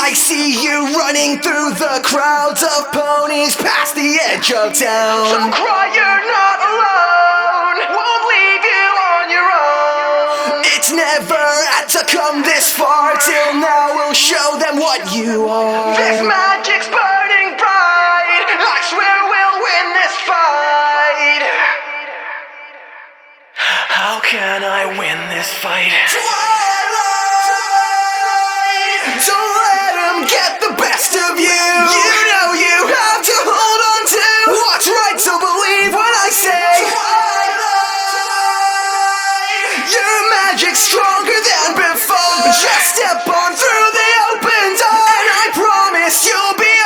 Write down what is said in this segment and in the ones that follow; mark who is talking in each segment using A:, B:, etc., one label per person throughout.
A: I see you running through the crowds of ponies past the edge of town. So cry, you're not alone. Won't leave you on your own. It's never had to come this far. Till now we'll show them what you are. This magic's burning bright. I swear we'll win this fight. How can I win this fight? Don't let them get the best of you. You know you have to hold on to what's right, so believe what I say. Your magic's stronger than before. Just step on through the open door, and I promise you'll be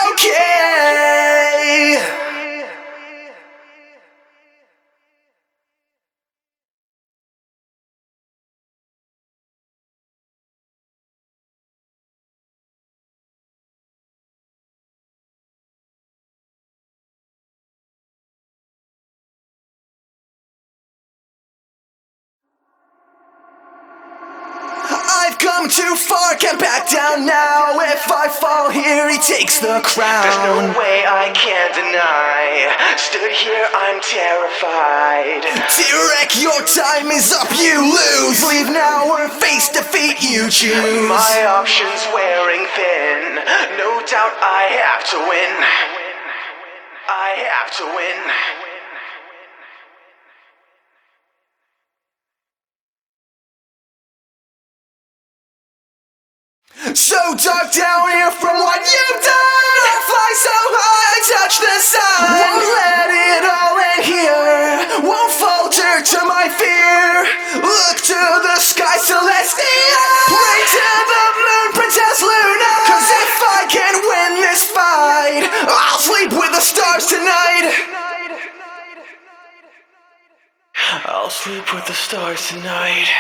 A: okay. I've come too far, can't back down now. If I fall here, he takes the crown. There's no way I can deny. Stood here, I'm terrified. T-Rex, your time is up, you lose. Leave now or face defeat, you choose. My options wearing thin. No doubt I have to win. I have to win. So dark down here from what you've done. I fly so high, I touch the sun. Won't let it all in here. Won't falter to my fear. Look to the sky, Celestia. Pray to the moon, Princess Luna. 'Cause if I can win this fight, I'll sleep with the stars tonight. I'll sleep with the stars tonight.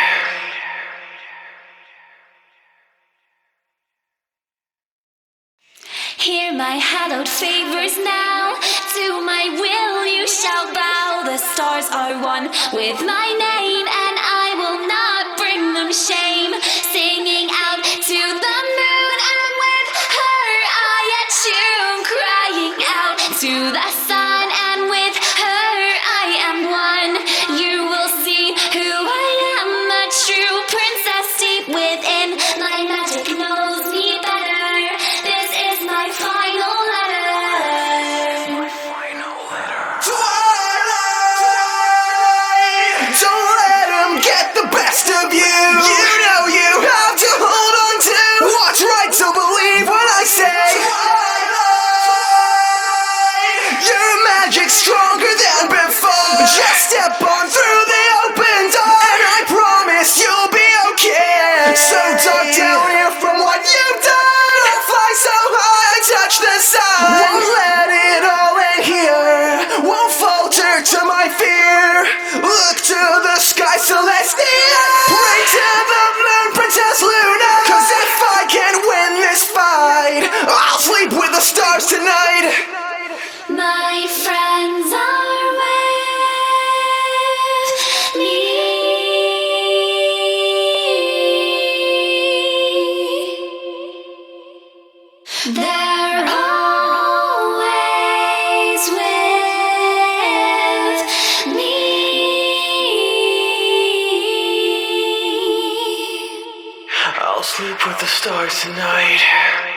B: Hear my hallowed favors now. To my will you shall bow. The stars are one with my name, and I will not bring them shame. Singing out to the moon, and with her I attune. Crying out to the sun, and with her I am one. You will see who I am, a true princess deep within. My magic knows me better. This is my final letter.
A: My final letter. Twilight! Don't let them get the best of you. You know you have to hold on to what's right, so believe what I say. Twilight! Your magic's stronger than before. Just step on through the open door, and I promise you'll be okay. So dark down here from what you've done. I fly so high, I touch the sun. Won't let it all in here. Won't falter to my fear. Look to the sky, Celestia. Pray to the moon, Princess Luna. 'Cause if I can win this fight, I'll sleep with the stars tonight.
B: My friends are with me. They're always with me.
A: I'll sleep with the stars tonight.